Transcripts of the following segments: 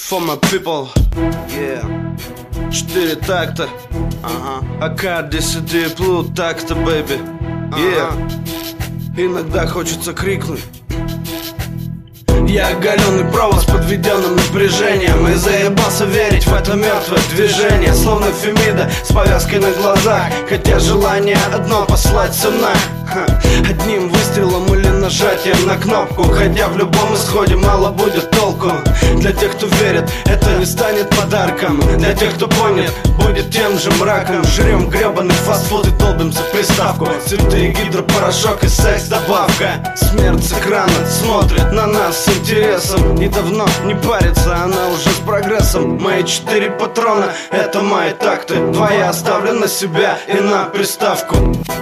For my people, yeah. 4 такта, АК, DCD, плут, такта, бэйби, yeah. Иногда хочется крикнуть. Я оголенный провод с подведенным напряжением и заебался верить в это мертвое движение. Словно Фемида с повязкой на глазах, хотя желание одно — послать нах. Одним выстрелом или нажатием на кнопку, хотя в любом исходе мало будет толку. Для тех, кто верит, это не станет подарком. Для тех, кто понят, будет тем же мраком. Жрем гребаный фастфуд и долбим за приставку. Цветы, гидропорошок и секс-добавка. Смерть с экрана смотрит на нас с интересом и давно не парится, она уже с прогрессом. Мои 4 патрона — это мои такты. Твоя оставлю на себя и на приставку.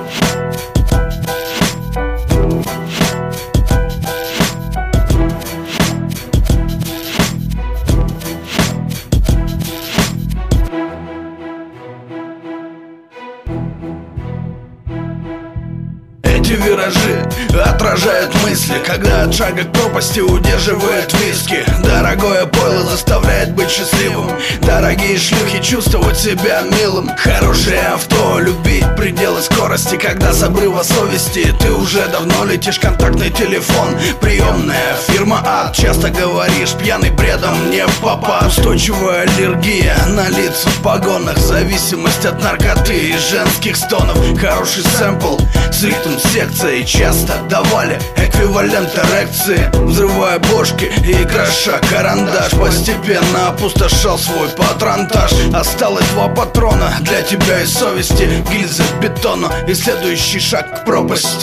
Эти виражи отражают мысли, когда от шага к пропасти удерживает виски. Дорогое пойло заставляет быть счастливым, дорогие шлюхи чувствовать себя милым. Хорошее авто, любить пределы скорости, когда с обрыва совести ты уже давно летишь. Контактный телефон, приемная фирма ад. Часто говоришь, пьяный бредом не в попад. Устойчивая аллергия на лица в погонах, зависимость от наркоты и женских стонов. Хороший сэмпл с ритм секции часто давали эквивалент эрекции. Взрывая бошки и кроша карандаш, постепенно опустошал свой патронтаж. Осталось 2 патрона для тебя и совести, гильзы к бетону и следующий шаг к пропасти.